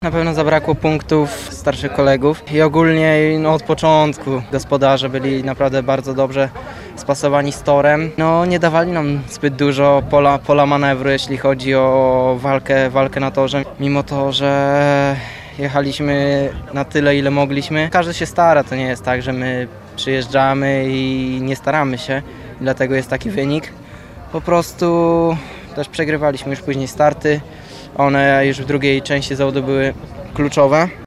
Na pewno zabrakło punktów starszych kolegów i ogólnie od początku gospodarze byli naprawdę bardzo dobrze spasowani z torem. Nie dawali nam zbyt dużo pola manewru, jeśli chodzi o walkę na torze. Mimo to, że jechaliśmy na tyle, ile mogliśmy. Każdy się stara, to nie jest tak, że my przyjeżdżamy i nie staramy się, dlatego jest taki wynik. Po prostu też przegrywaliśmy już później starty. One już w drugiej części zawodu były kluczowe.